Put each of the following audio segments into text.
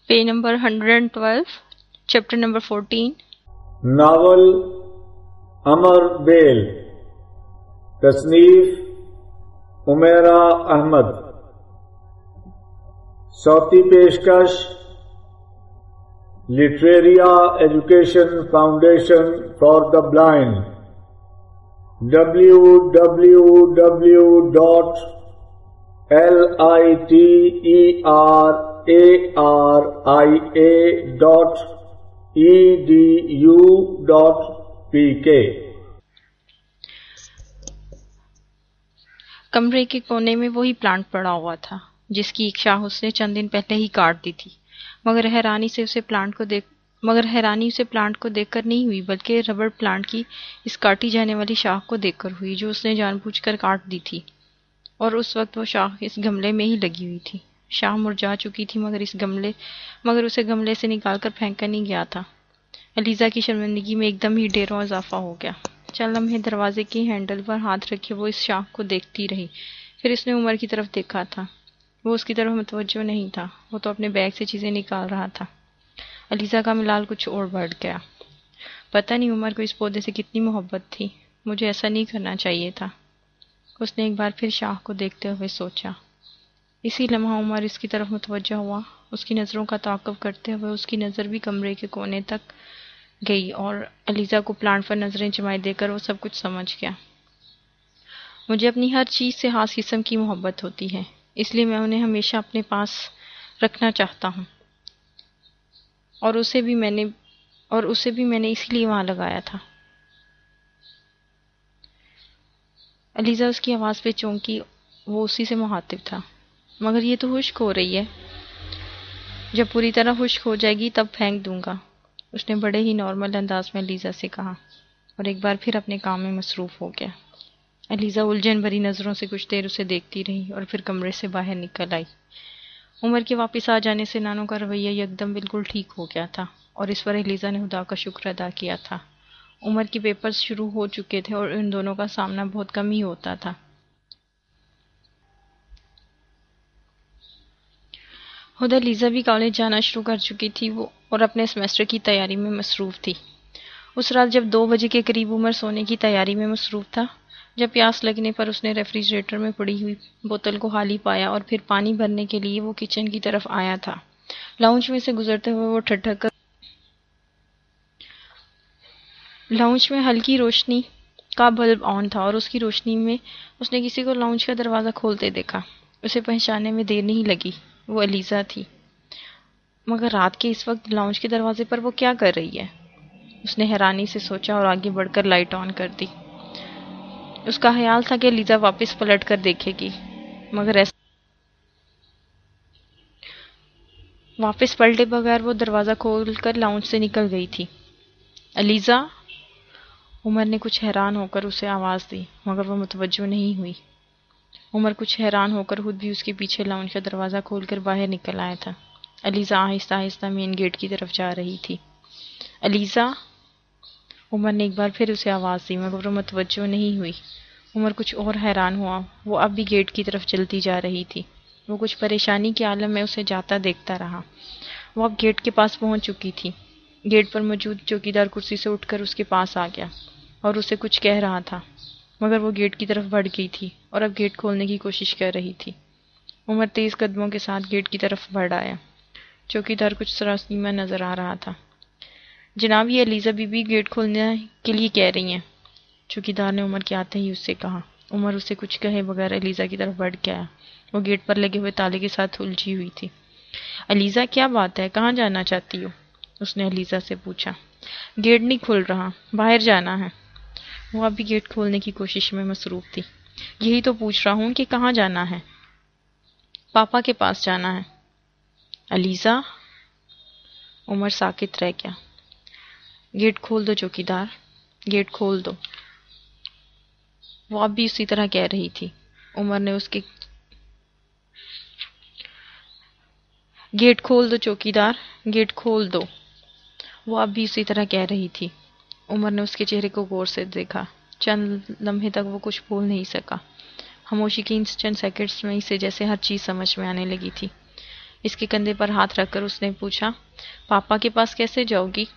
Page number 112, chapter number 14. Novel Amar Bel, تصنیف عمیرہ احمد، صوتی پیشکش Literaria Education Foundation for the Blind, www.literaria.edu.pk۔ کمرے کے کونے میں وہی پلانٹ پڑا ہوا تھا جس کی ایک شاخ اس نے چند دن پہلے ہی کاٹ دی تھی، مگر حیرانی اسے پلانٹ کو دیکھ کر نہیں ہوئی، بلکہ ربڑ پلانٹ کی اس کاٹی جانے والی شاخ کو دیکھ کر ہوئی جو اس نے جان بوجھ کر کاٹ دی تھی، اور اس وقت وہ شاخ اس گملے میں ہی لگی ہوئی تھی۔ شاخ مرجھا چکی تھی مگر اسے گملے سے نکال کر پھینکا نہیں گیا تھا۔ علیزہ کی شرمندگی میں ایک دم ہی ڈیروں اضافہ ہو گیا۔ چند لمحے دروازے کی ہینڈل پر ہاتھ رکھے وہ اس شاخ کو دیکھتی رہی، پھر اس نے عمر کی طرف دیکھا تھا۔ وہ اس کی طرف متوجہ نہیں تھا، وہ تو اپنے بیگ سے چیزیں نکال رہا تھا۔ علیزہ کا ملال کچھ اور بڑھ گیا۔ پتہ نہیں عمر کو اس پودے سے کتنی محبت تھی، مجھے ایسا نہیں کرنا چاہیے تھا۔ اس نے ایک بار پھر شاخ کو دیکھتے ہوئے سوچا۔ اسی لمحہ عمر اس کی طرف متوجہ ہوا، اس کی نظروں کا تعاقب کرتے ہوئے اس کی نظر بھی کمرے کے کونے تک گئی، اور علیزہ کو پلانٹ پر نظریں جمائے دے کر وہ سب کچھ سمجھ گیا۔ مجھے اپنی ہر چیز سے خاص قسم کی محبت ہوتی ہے، اس لیے میں انہیں ہمیشہ اپنے پاس رکھنا چاہتا ہوں، اور اسے بھی میں نے اسی لیے وہاں لگایا تھا۔ علیزہ اس کی آواز پہ چونکی، وہ اسی سے مخاطب تھا۔ مگر یہ تو خشک ہو رہی ہے، جب پوری طرح خشک ہو جائے گی تب پھینک دوں گا، اس نے بڑے ہی نارمل انداز میں علیزہ سے کہا، اور ایک بار پھر اپنے کام میں مصروف ہو گیا۔ علیزہ الجھن بھری نظروں سے کچھ دیر اسے دیکھتی رہی اور پھر کمرے سے باہر نکل آئی۔ عمر کے واپس آ جانے سے نانو کا رویہ یکدم بالکل ٹھیک ہو گیا تھا، اور اس پر علیزہ نے خدا کا شکر ادا کیا تھا۔ عمر کی پیپرز شروع ہو چکے تھے اور ان دونوں کا سامنا بہت کم ہی ہوتا تھا۔ خود علیزہ بھی کالج جانا شروع کر چکی تھی اور اپنے سیمسٹر کی تیاری میں مصروف تھی۔ اس رات جب 2 بجے کے قریب عمر سونے کی تیاری میں مصروف تھا، جب پیاس لگنے پر اس نے ریفریجریٹر میں پڑی ہوئی بوتل کو خالی پایا اور پھر پانی بھرنے کے لیے وہ کچن کی طرف آیا تھا۔ لاؤنج میں سے گزرتے ہوئے وہ ٹھٹک کر لاؤنج میں ہلکی روشنی کا بلب آن تھا، اور اس کی روشنی میں اس نے کسی کو لاؤنج کا دروازہ کھولتے دیکھا۔ اسے پہچاننے میں دیر نہیں لگی، وہ علیزہ تھی۔ مگر رات کے اس وقت لاؤنج کے دروازے پر وہ کیا کر رہی ہے؟ اس نے حیرانی سے سوچا اور آگے بڑھ کر لائٹ آن کر دی۔ اس کا خیال تھا کہ علیزہ واپس پلٹ کر دیکھے گی، مگر واپس پلٹے بغیر وہ دروازہ کھول کر لاؤنج سے نکل گئی تھی۔ علیزہ! عمر نے کچھ حیران ہو کر اسے آواز دی، مگر وہ متوجہ نہیں ہوئی۔ عمر کچھ حیران ہو کر خود بھی اس کے پیچھے لاؤنج کا دروازہ کھول کر باہر نکل آیا تھا۔ علیزہ آہستہ آہستہ مین گیٹ کی طرف جا رہی تھی۔ علیزہ! عمر نے ایک بار پھر اسے آواز دی، مگر وہ متوجہ نہیں ہوئی۔ عمر کچھ اور حیران ہوا، وہ اب بھی گیٹ کی طرف چلتی جا رہی تھی۔ وہ کچھ پریشانی کے عالم میں اسے جاتا دیکھتا رہا۔ وہ اب گیٹ کے پاس پہنچ چکی تھی۔ گیٹ پر موجود چوکیدار کرسی سے اٹھ کر اس کے پاس آ گیا اور اسے کچھ کہہ رہا تھا، مگر وہ گیٹ کی طرف بڑھ گئی تھی اور اب گیٹ کھولنے کی کوشش کر رہی تھی۔ عمر تیز قدموں کے ساتھ گیٹ کی طرف بڑھ آیا۔ چوکیدار کچھ سراسیمہ نظر آ رہا تھا۔ جناب، یہ علیزہ بی بی گیٹ کھولنے کے لیے کہہ رہی ہیں، چوکیدار نے عمر کے آتے ہی اس سے کہا۔ عمر اسے کچھ کہے بغیر علیزہ کی طرف بڑھ کے آیا۔ وہ گیٹ پر لگے ہوئے تالے کے ساتھ الجھی ہوئی تھی۔ علیزہ، کیا بات ہے؟ کہاں جانا چاہتی ہو؟ اس نے علیزہ سے پوچھا۔ گیٹ نہیں کھل رہا، باہر جانا ہے۔ وہ اب بھی گیٹ کھولنے کی کوشش میں مصروف تھی۔ یہی تو پوچھ رہا ہوں کہ کہاں جانا ہے؟ پاپا کے پاس جانا ہے۔ علیزہ! عمر ساکت رہ گیا۔ گیٹ کھول دو چوکیدار، گیٹ کھول دو۔ وہ اب بھی اسی طرح کہہ رہی تھی۔ عمر نے اس کے گیٹ کھول دو چوکیدار، گیٹ کھول دو۔ وہ اب بھی اسی طرح کہہ رہی تھی۔ عمر نے اس کے چہرے کو غور سے دیکھا۔ چند لمحے تک وہ کچھ بول نہیں سکا۔ خاموشی کے ان چند سیکنڈز میں اسے جیسے ہر چیز سمجھ میں آنے لگی تھی۔ اس کے کندھے پر ہاتھ رکھ کر اس نے پوچھا، پاپا کے پاس کیسے جاؤ گی؟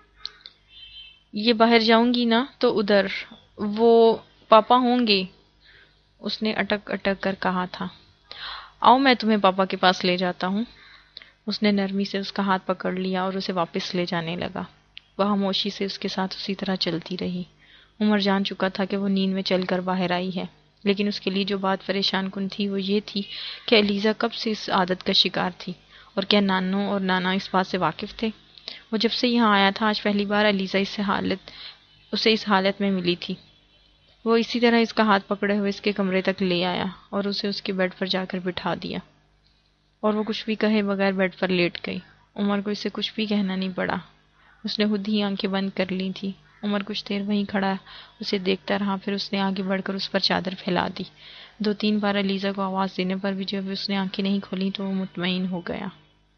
یہ باہر جاؤں گی نا تو ادھر وہ پاپا ہوں گے، اس نے اٹک اٹک کر کہا تھا۔ آؤ میں تمہیں پاپا کے پاس لے جاتا ہوں۔ اس نے نرمی سے اس کا ہاتھ پکڑ لیا اور اسے واپس لے جانے لگا۔ وہ خاموشی سے اس کے ساتھ اسی طرح چلتی رہی۔ عمر جان چکا تھا کہ وہ نیند میں چل کر باہر آئی ہے، لیکن اس کے لیے جو بات پریشان کن تھی وہ یہ تھی کہ الیزا کب سے اس عادت کا شکار تھی، اور کیا نانو اور نانا اس بات سے واقف تھے؟ وہ جب سے یہاں آیا تھا آج پہلی بار الیزا اسے اس حالت میں ملی تھی۔ وہ اسی طرح اس کا ہاتھ پکڑے ہوئے اس کے کمرے تک لے آیا اور اسے اس کے بیڈ پر جا کر بٹھا دیا، اور وہ کچھ بھی کہے بغیر بیڈ پر لیٹ گئی۔ عمر کو اسے کچھ بھی کہنا نہیں پڑا، اس نے خود ہی آنکھیں بند کر لی تھی۔ عمر کچھ دیر وہیں کھڑا اسے دیکھتا رہا، پھر اس نے آگے بڑھ کر اس پر چادر پھیلا دی۔ 2-3 بار الیزا کو آواز دینے پر بھی جب اس نے آنکھیں نہیں کھولی تو وہ مطمئن ہو گیا۔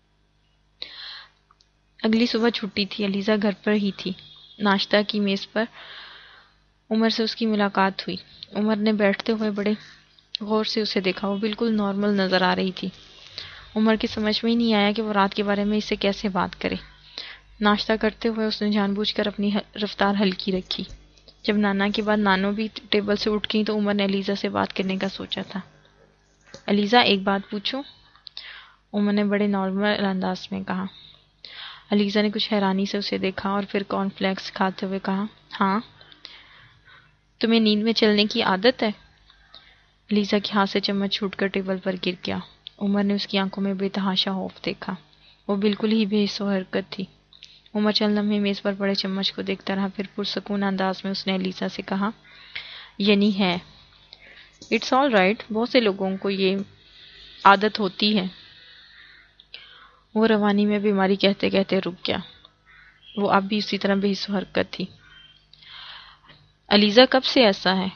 اگلی صبح چھٹی تھی، الیزا گھر پر ہی تھی۔ ناشتہ کی میز پر عمر سے اس کی ملاقات ہوئی۔ عمر نے بیٹھتے ہوئے بڑے غور سے اسے دیکھا، وہ بالکل نارمل نظر آ رہی تھی۔ عمر کی سمجھ میں ہی نہیں آیا کہ وہ رات کے بارے میں اس سے کیسے بات کرے۔ ناشتہ کرتے ہوئے اس نے جان بوجھ کر اپنی رفتار ہلکی رکھی۔ جب نانا کے بعد نانو بھی ٹیبل سے اٹھ گئی تو عمر نے الیزا سے بات کرنے کا سوچا تھا۔ الیزا، ایک بات پوچھوں؟ عمر نے بڑے نارمل انداز میں کہا۔ الیزا نے کچھ حیرانی سے اسے دیکھا اور پھر کارن فلیکس کھاتے ہوئے کہا، ہاں۔ تمہیں نیند میں چلنے کی عادت ہے؟ الیزا کے ہاتھ سے چمچ چھوٹ کر ٹیبل پر گر گیا۔ عمر نے اس کی آنکھوں میں بے تحاشا خوف دیکھا، وہ بالکل ہی بے حس و حرکت تھی۔ عمر چند لمحے میز پر پڑے چمچ کو دیکھتا رہا، پھر پرسکون انداز میں اس نے الیزا سے کہا، یعنی ہے۔ اٹس آل رائٹ، بہت سے لوگوں کو یہ عادت ہوتی ہے۔ وہ روانی میں بیماری کہتے کہتے رک گیا۔ وہ اب بھی اسی طرح بے حس و حرکت تھی۔ الیزا، کب سے ایسا ہے؟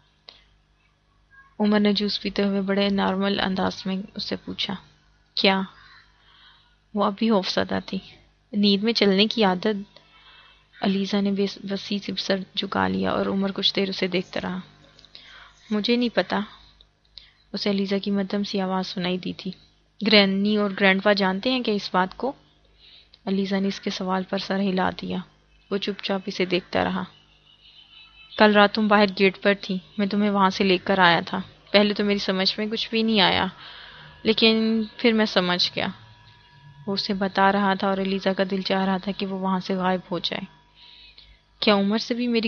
عمر نے جوس پیتے ہوئے بڑے نارمل انداز میں اس سے پوچھا۔ کیا؟ وہ اب بھی خوفزدہ تھی۔ نیند میں چلنے کی عادت؟ الیزا نے وسیع سے سر جھکا لیا اور عمر کچھ دیر اسے دیکھتا رہا۔ مجھے نہیں پتا، اسے الیزا کی مدھم سی آواز سنائی دی تھی۔ گرینی اور گرینڈ پا جانتے ہیں کہ اس بات کو؟ الیزا نے اس کے سوال پر سر ہلا دیا۔ وہ چپ چاپ اسے دیکھتا رہا۔ کل رات تم باہر گیٹ پر تھی، میں تمہیں وہاں سے لے کر آیا تھا۔ پہلے تو میری سمجھ میں کچھ بھی نہیں آیا، لیکن پھر میں سمجھ گیا۔ وہ اسے بتا رہا تھا اور الیزا کا دل چاہ رہا تھا کہ وہ وہاں سے غائب ہو جائے۔ کیا عمر سے میری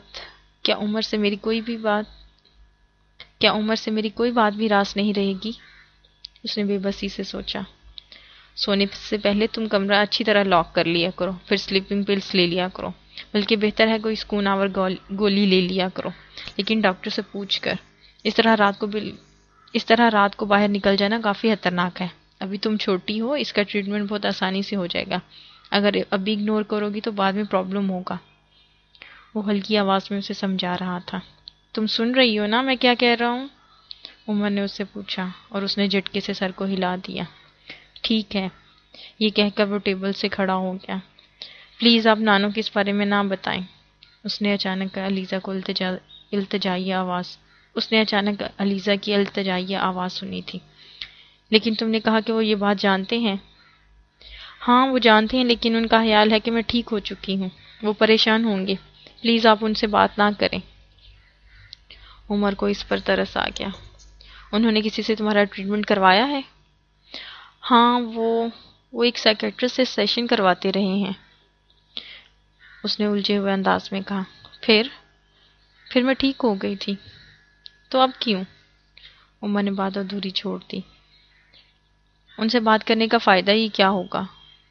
کوئی بات بھی راز نہیں رہے گی؟ اس نے بے بسی سے سوچا۔ سونے سے پہلے تم کمرہ اچھی طرح لاک کر لیا کرو، پھر سلیپنگ پلز لے لیا کرو، بلکہ بہتر ہے کوئی سکون آور گولی لے لیا کرو، لیکن ڈاکٹر سے پوچھ کر۔ اس طرح رات کو باہر نکل جانا کافی خطرناک ہے۔ ابھی تم چھوٹی ہو، اس کا ٹریٹمنٹ بہت آسانی سے ہو جائے گا۔ اگر ابھی اگنور کرو گی تو بعد میں پرابلم ہوگا۔ وہ ہلکی آواز میں اسے سمجھا رہا تھا۔ تم سن رہی ہو نا میں کیا کہہ رہا ہوں؟ عمر نے اس سے پوچھا اور اس نے جھٹکے سے سر کو ہلا دیا۔ ٹھیک ہے، یہ کہہ کر وہ ٹیبل سے کھڑا ہو گیا۔ پلیز آپ نانو کی اس بارے میں نہ بتائیں۔ اس نے اچانک الیزا کی التجائی آواز سنی تھی۔ لیکن تم نے کہا کہ وہ یہ بات جانتے ہیں۔ ہاں وہ جانتے ہیں، لیکن ان کا خیال ہے کہ میں ٹھیک ہو چکی ہوں۔ وہ پریشان ہوں گے، پلیز آپ ان سے بات نہ کریں۔ عمر کو اس پر ترس آ گیا۔ انہوں نے کسی سے تمہارا ٹریٹمنٹ کروایا ہے؟ ہاں، وہ ایک سائیکیٹرسٹ سے سیشن کرواتے رہے ہیں، اس نے الجھے ہوئے انداز میں کہا۔ پھر میں ٹھیک ہو گئی تھی، تو اب کیوں؟ عمر نے بات ادھوری چھوڑ دی۔ ان سے بات کرنے کا فائدہ ہی کیا ہوگا؟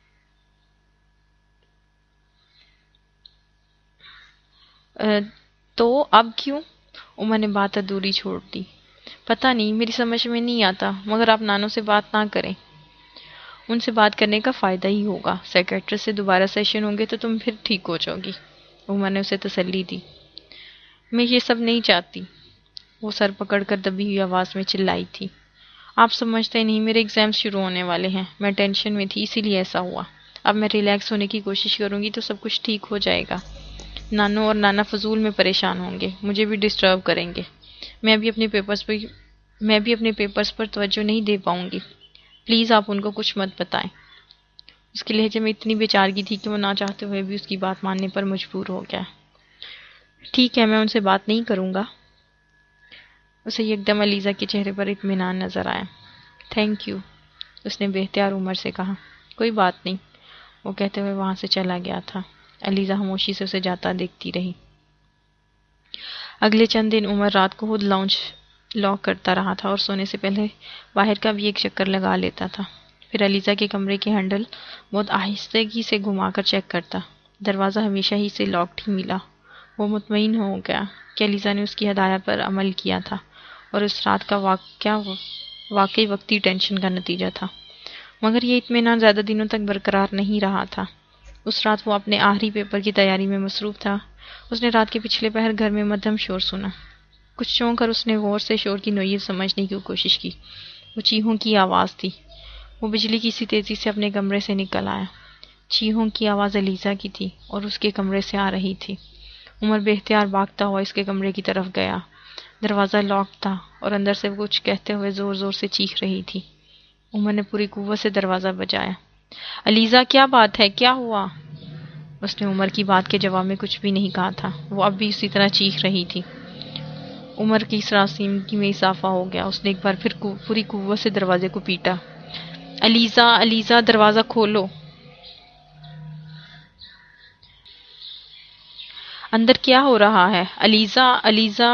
تو اب کیوں؟ عمر نے بات ادھوری چھوڑ دی۔ پتہ نہیں، میری سمجھ میں نہیں آتا، مگر آپ نانو سے بات نہ کریں۔ ان سے بات کرنے کا فائدہ ہی ہوگا، سائیکیٹرسٹ سے دوبارہ سیشن ہوں گے تو تم پھر ٹھیک ہو جاؤ گی۔ عمر نے اسے تسلی دی۔ میں یہ سب نہیں چاہتی، وہ سر پکڑ کر دبی ہوئی آواز میں چلائی تھی۔ آپ سمجھتے نہیں، میرے ایگزام شروع ہونے والے ہیں، میں ٹینشن میں تھی اسی لیے ایسا ہوا۔ اب میں ریلیکس ہونے کی کوشش کروں گی تو سب کچھ ٹھیک ہو جائے گا۔ نانو اور نانا فضول میں پریشان ہوں گے، مجھے بھی ڈسٹرب کریں گے، میں بھی اپنے پیپرز پر توجہ نہیں دے پاؤں گی۔ پلیز آپ ان کو کچھ مت بتائیں۔ اس کے لہجے میں اتنی بیچارگی تھی کہ وہ نہ چاہتے ہوئے بھی اس کی بات ماننے پر مجبور ہو گیا۔ ٹھیک ہے، میں ان سے بات نہیں کروں گا۔ اسے یکدم الیزا کے چہرے پر اطمینان نظر آیا۔ تھینک یو، اس نے بے اختیار عمر سے کہا۔ کوئی بات نہیں، وہ کہتے ہوئے وہاں سے چلا گیا تھا۔ الیزا خاموشی سے اسے جاتا دیکھتی رہی۔ اگلے چند دن عمر رات کو خود لاؤنج لاک کرتا رہا تھا اور سونے سے پہلے باہر کا بھی ایک چکر لگا لیتا تھا۔ پھر الیزا کے کمرے کے ہینڈل بہت آہستگی سے گھما کر چیک کرتا۔ دروازہ ہمیشہ ہی سے لاکڈ ہی ملا۔ وہ مطمئن ہو گیا کہ الیزا نے اس کی ہدایت پر عمل کیا تھا اور اس رات کا واقعہ واقعی وقتی ٹینشن کا نتیجہ تھا۔ مگر یہ اطمینان زیادہ دنوں تک برقرار نہیں رہا تھا۔ اس رات وہ اپنے آخری پیپر کی تیاری میں مصروف تھا۔ اس نے رات کے پچھلے پہر گھر میں مدھم شور سنا۔ کچھ چونک کر اس نے غور سے شور کی نوعیت سمجھنے کی کوشش کی۔ وہ چیخوں کی آواز تھی۔ وہ بجلی کی سی تیزی سے اپنے کمرے سے نکل آیا۔ چیخوں کی آواز الیزا کی تھی اور اس کے کمرے سے آ رہی تھی۔ عمر بے اختیار بھاگتا ہوا اس کے کمرے کی طرف گیا۔ دروازہ لاک تھا اور اندر سے وہ کچھ کہتے ہوئے زور زور سے چیخ رہی تھی۔ عمر نے پوری قوت سے دروازہ بجایا۔ الیزا، کیا بات ہے؟ کیا ہوا؟ اس نے عمر کی بات کے جواب میں کچھ بھی نہیں کہا تھا۔ وہ اب بھی اسی طرح چیخ رہی تھی۔ عمر کی سراسیمگی میں اضافہ ہو گیا۔ اس نے ایک بار پھر پوری قوت سے دروازے کو پیٹا۔ الیزا، الیزا، دروازہ کھولو۔ اندر کیا ہو رہا ہے؟ الیزا، الیزا۔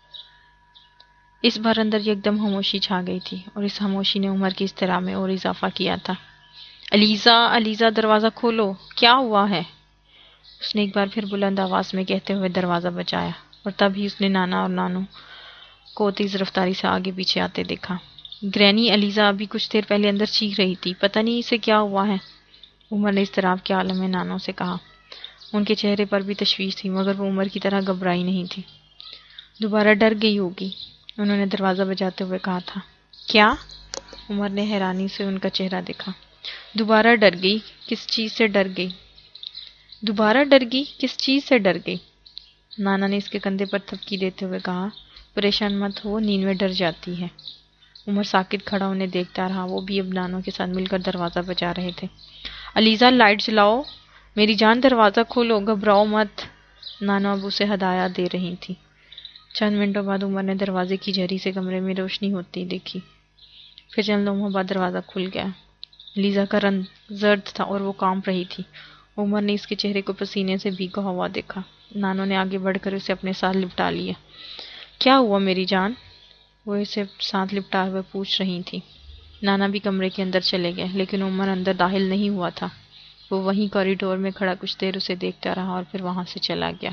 اس بار اندر یکدم خاموشی چھا گئی تھی اور اس خاموشی نے عمر کی اضطراب میں اور اضافہ کیا تھا۔ الیزا، الیزا، دروازہ کھولو، کیا ہوا ہے؟ اس نے ایک بار پھر بلند آواز میں کہتے ہوئے دروازہ بجایا اور تب ہی اس نے نانا اور نانو کو تیز رفتاری سے آگے پیچھے آتے دیکھا۔ گرینی، الیزا ابھی کچھ دیر پہلے اندر چیخ رہی تھی، پتہ نہیں اسے کیا ہوا ہے۔ عمر نے اضطراب کے عالم میں نانو سے کہا۔ ان کے چہرے پر بھی تشویش تھی مگر وہ عمر کی طرح گھبرائی نہیں تھی۔ دوبارہ ڈر گئی ہوگی، انہوں نے دروازہ بجاتے ہوئے کہا تھا۔ کیا؟ عمر نے حیرانی سے ان کا چہرہ دیکھا۔ دوبارہ ڈر گئی؟ کس چیز سے ڈر گئی؟ دوبارہ ڈر گئی؟ کس چیز سے ڈر گئی؟ نانا نے اس کے کندھے پر تھپکی دیتے ہوئے کہا، پریشان مت ہو، نیند میں ڈر جاتی ہے۔ عمر ساکت کھڑا انہیں دیکھتا رہا۔ وہ بھی اب نانو کے ساتھ مل کر دروازہ بجا رہے تھے۔ الیزا، لائٹ جلاؤ، میری جان، دروازہ کھولو، گھبراؤ مت۔ نانو اب اسے ہدایات دے رہی تھی۔ چند منٹوں بعد عمر نے دروازے کی جھری سے کمرے میں روشنی ہوتی دیکھی۔ پھر چند لمحوں بعد دروازہ کھل گیا۔ الیزا کا رنگ زرد تھا اور وہ کانپ رہی تھی۔ عمر نے اس کے چہرے کو پسینے سے بھیگا ہوا دیکھا۔ نانو نے آگے بڑھ کر اسے اپنے ساتھ لپٹا لیا۔ کیا ہوا میری جان؟ وہ اسے ساتھ لپٹا ہوئے پوچھ رہی تھی۔ نانا بھی کمرے کے اندر چلے گئے لیکن عمر اندر داخل نہیں ہوا تھا۔ وہ وہیں کوریڈور میں کھڑا کچھ دیر اسے دیکھتا رہا اور پھر وہاں سے چلا گیا۔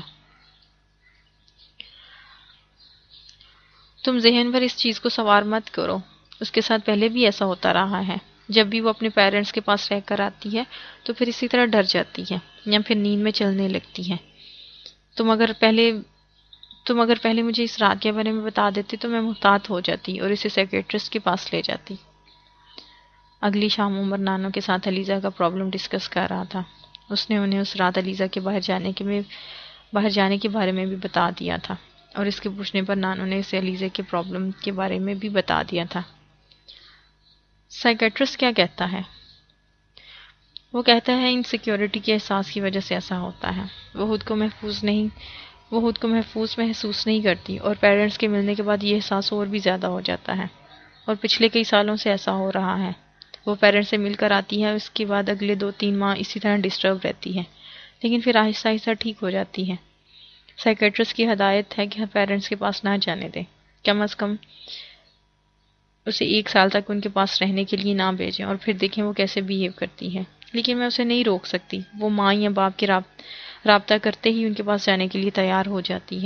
تم ذہن پر اس چیز کو سوار مت کرو، اس کے ساتھ پہلے بھی ایسا ہوتا رہا ہے۔ جب بھی وہ اپنے پیرنٹس کے پاس رہ کر آتی ہے تو پھر اسی طرح ڈر جاتی ہے یا پھر نیند میں چلنے لگتی ہے۔ تم اگر پہلے مجھے اس رات کے بارے میں بتا دیتی تو میں محتاط ہو جاتی اور اسے سائیکیٹرسٹ کے پاس لے جاتی۔ اگلی شام عمر نانو کے ساتھ الیزا کا پرابلم ڈسکس کر رہا تھا۔ اس نے انہیں اس رات الیزا کے باہر جانے کے بارے میں بھی بتا دیا تھا اور اس کے پوچھنے پر نانو نے اسے الیزا کے پرابلم کے بارے میں بھی بتا دیا تھا۔ سائیکیٹرسٹ کیا کہتا ہے؟ وہ کہتا ہے انسیکیورٹی کے احساس کی وجہ سے ایسا ہوتا ہے۔ وہ خود کو محفوظ محسوس نہیں کرتی اور پیرنٹس کے ملنے کے بعد یہ احساس اور بھی زیادہ ہو جاتا ہے، اور پچھلے کئی سالوں سے ایسا ہو رہا ہے۔ وہ پیرنٹس سے مل کر آتی ہے، اس کے بعد اگلے 2-3 ماہ اسی طرح ڈسٹرب رہتی ہے، لیکن پھر آہستہ آہستہ ٹھیک ہو جاتی ہے۔ سائیکیٹرسٹ کی ہدایت ہے کہ پیرنٹس کے پاس نہ جانے دیں، کم از کم اسے 1 سال تک ان کے پاس رہنے کے لیے نہ بھیجیں اور پھر دیکھیں وہ کیسے بیہیو کرتی ہے۔ لیکن میں اسے نہیں روک سکتی، وہ ماں یا باپ کے رابطہ کرتے ہی ان کے پاس جانے کے لیے تیار ہو جاتی ہے۔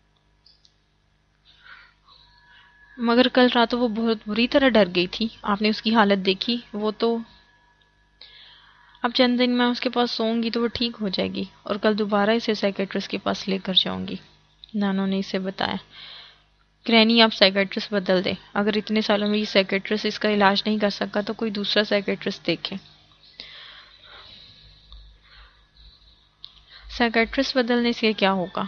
مگر کل رات وہ بہت بری طرح ڈر گئی تھی، آپ نے اس کی حالت دیکھی؟ وہ تو اب چند دن میں اس کے پاس سوؤں گی تو وہ ٹھیک ہو جائے گی اور کل دوبارہ اسے سائیکیٹرسٹ کے پاس لے کر جاؤں گی، نانو نے اسے بتایا۔ گرینی، آپ سائیکیٹرسٹ بدل دیں، اگر اتنے سالوں میں یہ سائیکیٹرسٹ اس کا علاج نہیں کر سکا تو کوئی دوسرا سائیکیٹرسٹ دیکھیں۔ سائیکیٹرسٹ بدلنے سے کیا ہوگا؟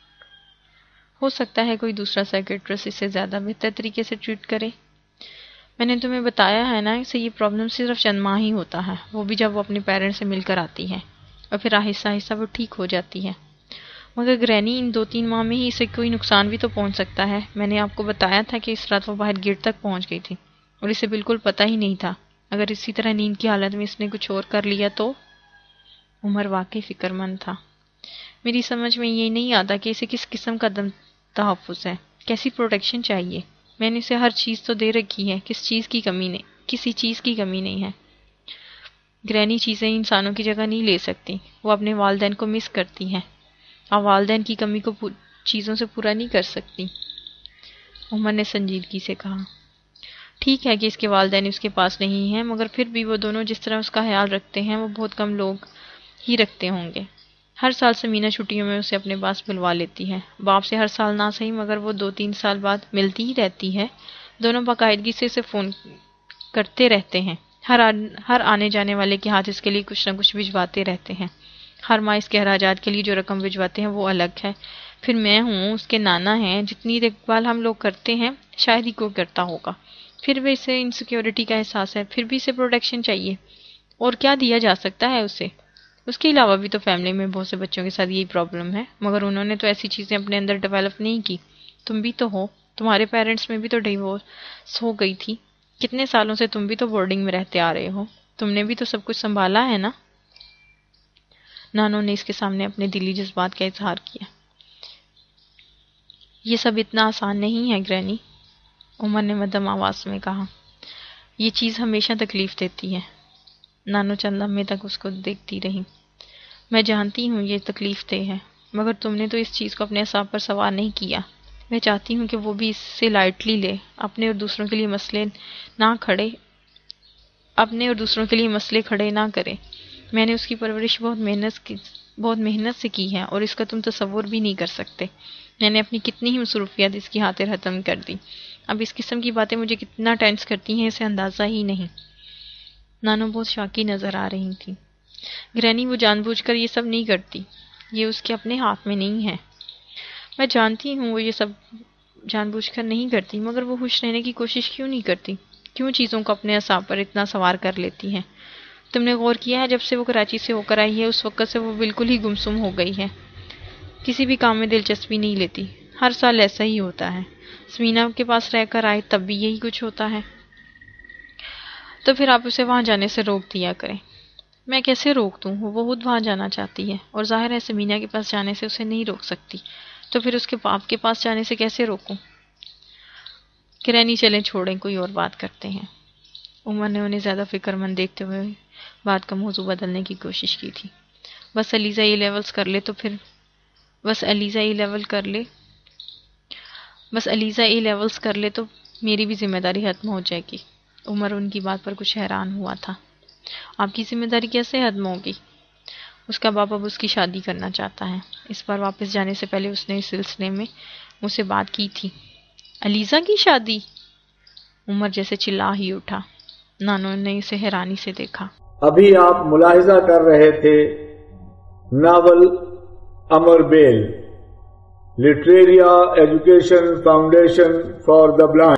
ہو سکتا ہے کوئی دوسرا سائیکیٹرسٹ اسے زیادہ بہتر طریقے سے ٹریٹ کرے۔ میں نے تمہیں بتایا ہے نا اسے یہ پرابلم صرف چند ماہ ہی ہوتا ہے، وہ بھی جب وہ اپنے پیرنٹس سے مل کر آتی ہے، اور پھر آہستہ آہستہ وہ ٹھیک ہو جاتی ہے۔ مگر گرینی ان 2-3 ماہ میں ہی اسے کوئی نقصان بھی تو پہنچ سکتا ہے۔ میں نے آپ کو بتایا تھا کہ اس رات وہ باہر گیٹ تک پہنچ گئی تھی اور اسے بالکل پتہ ہی نہیں تھا۔ اگر اسی طرح نیند کی حالت میں اس نے کچھ اور کر لیا تو؟ عمر واقعی فکر مند تھا۔ میری سمجھ میں یہ نہیں آتا کہ اسے کس قسم کا تحفظ ہے، کیسی پروٹیکشن چاہیے۔ میں نے اسے ہر چیز تو دے رکھی ہے، کسی چیز کی کمی نہیں ہے۔ گرینی چیزیں انسانوں کی جگہ نہیں لے سکتی، وہ اپنے والدین کو مس کرتی ہیں، اور والدین کی کمی کو چیزوں سے پورا نہیں کر سکتی۔ عمر نے سنجیدگی سے کہا، ٹھیک ہے کہ اس کے والدین اس کے پاس نہیں ہیں، مگر پھر بھی وہ دونوں جس طرح اس کا خیال رکھتے ہیں وہ بہت کم لوگ ہی رکھتے ہوں گے۔ ہر سال سمینہ چھٹیوں میں اسے اپنے پاس بلوا لیتی ہے، باپ سے ہر سال نہ صحیح مگر وہ 2-3 سال بعد ملتی ہی رہتی ہے۔ دونوں باقاعدگی سے اسے فون کرتے رہتے ہیں، ہر آنے جانے والے کے ہاتھ اس کے لیے کچھ نہ کچھ بھجواتے رہتے ہیں۔ ہر ماہ اس کے اخراجات کے لیے جو رقم بھجواتے ہیں وہ الگ ہے۔ پھر میں ہوں، اس کے نانا ہیں، جتنی دیکھ بھال ہم لوگ کرتے ہیں شاید ہی کوئی کرتا ہوگا۔ پھر بھی اسے انسیکیورٹی کا احساس ہے، پھر بھی اسے پروٹیکشن چاہیے۔ اور کیا دیا جا سکتا ہے اسے؟ اس کے علاوہ بھی تو فیملی میں بہت سے بچوں کے ساتھ یہی پرابلم ہے، مگر انہوں نے تو ایسی چیزیں اپنے اندر ڈیولپ نہیں کی۔ تم بھی تو ہو، تمہارے پیرنٹس میں بھی تو ڈیورس ہو گئی تھی، کتنے سالوں سے تم بھی تو بورڈنگ میں رہتے آ رہے ہو، تم نے بھی تو سب کچھ سنبھالا ہے نا؟ نانو نے اس کے سامنے اپنے دلی جذبات کا اظہار کیا۔ یہ سب اتنا آسان نہیں ہے گرینی، عمر نے مدھم آواز میں کہا، یہ چیز ہمیشہ تکلیف دیتی ہے۔ نانو چند لمحے تک اس کو دیکھتی رہی۔ میں جانتی ہوں یہ تکلیف دہ ہے، مگر تم نے تو اس چیز کو اپنے اعصاب پر سوار نہیں کیا۔ میں چاہتی ہوں کہ وہ بھی اس سے لائٹلی لے، اپنے اور دوسروں کے لیے مسئلے کھڑے نہ کرے۔ میں نے اس کی پرورش بہت محنت سے کی ہے، اور اس کا تم تصور بھی نہیں کر سکتے۔ میں نے اپنی کتنی ہی مصروفیات اس کی خاطر ختم کر دی۔ اب اس قسم کی باتیں مجھے کتنا ٹینس کرتی ہیں اسے اندازہ ہی نہیں۔ نانو بہت شاکی نظر آ رہی تھی۔ گرینی وہ جان بوجھ کر یہ سب نہیں کرتی، یہ اس کے اپنے ہاتھ میں نہیں ہے۔ میں جانتی ہوں وہ یہ سب جان بوجھ کر نہیں کرتی، مگر وہ خوش رہنے کی کوشش کیوں نہیں کرتی؟ کیوں چیزوں کو اپنے اعصاب پر اتنا سوار کر لیتی ہے؟ تم نے غور کیا ہے جب سے وہ کراچی سے ہو کر آئی ہے اس وقت سے وہ بالکل ہی گمسم ہو گئی ہے، کسی بھی کام میں دلچسپی نہیں لیتی۔ ہر سال ایسا ہی ہوتا ہے، سمینہ کے پاس رہ کر آئے تب بھی یہی کچھ ہوتا ہے۔ تو پھر آپ اسے وہاں جانے سے روک دیا کریں۔ میں کیسے روک دوں؟ وہ خود وہاں جانا چاہتی ہے، اور ظاہر ہے سمینہ کے پاس جانے سے اسے نہیں روک سکتی، تو پھر اس کے باپ کے پاس جانے سے کیسے روکوں؟ گرینی چلیں چھوڑیں، کوئی اور بات کرتے ہیں۔ عمر نے انہیں زیادہ فکر مند دیکھتے ہوئے بات کا موضوع بدلنے کی کوشش کی تھی۔ بس علیزہ ای لیولز کر لے تو میری بھی ذمہ داری ختم ہو جائے گی۔ عمر ان کی بات پر کچھ حیران ہوا تھا۔ آپ کی ذمہ داری کیسے ختم ہوگی؟ اس کا باپ اب اس کی شادی کرنا چاہتا ہے۔ اس بار واپس جانے سے پہلے اس نے اس سلسلے میں مجھ سے بات کی تھی۔ علیزہ کی شادی؟ عمر جیسے چلا ہی اٹھا۔ نانو نے اسے حیرانی سے دیکھا۔ ابھی آپ ملاحظہ کر رہے تھے novel Amar Bel, Literaria Education Foundation for the blind.